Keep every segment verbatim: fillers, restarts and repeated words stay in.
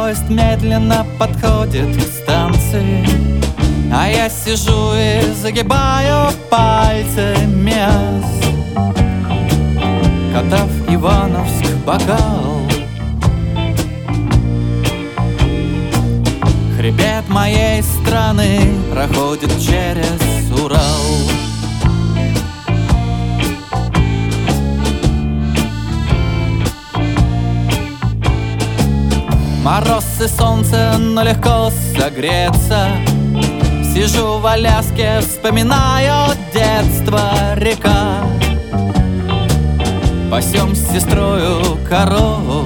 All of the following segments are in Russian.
Поезд медленно подходит к станции, а я сижу и загибаю пальцы мест. Катав, Ивановск, бокал. Хребет моей страны проходит через Урал. Мороз и солнце, но легко согреться. Сижу в Аляске, вспоминаю детство, река. Пасем с сестрою коров.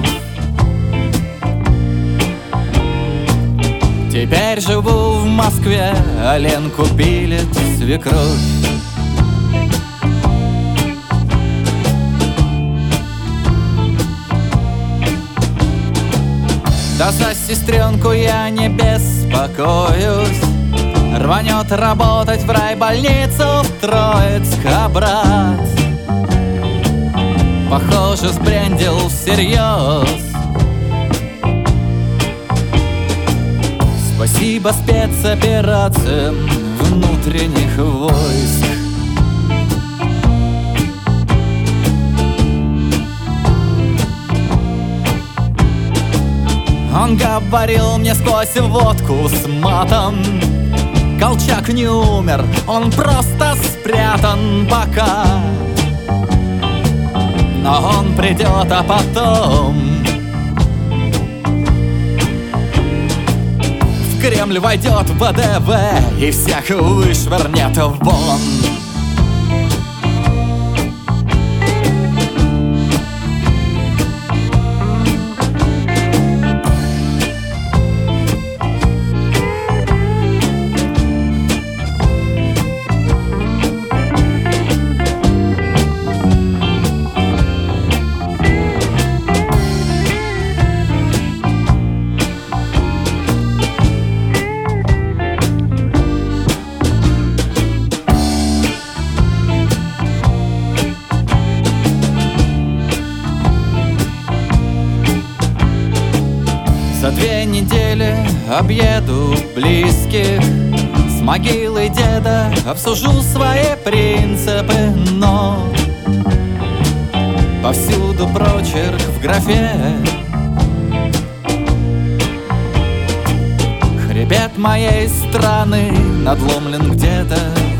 Теперь живу в Москве, а Ленку пилит свекровь. Да за сестренку я не беспокоюсь. Рванет работать в райбольницу в Троицк, а брат, похоже, сбрендил всерьез. Спасибо спецоперациям внутренних войск. Он говорил мне сквозь водку с матом: Колчак не умер, он просто спрятан пока. Но он придет, а потом в Кремль войдет ВДВ и всех вышвырнет вон. За две недели объеду близких, с могилой деда обсужу свои принципы, но повсюду прочерк в графе. Хребет моей страны надломлен где-то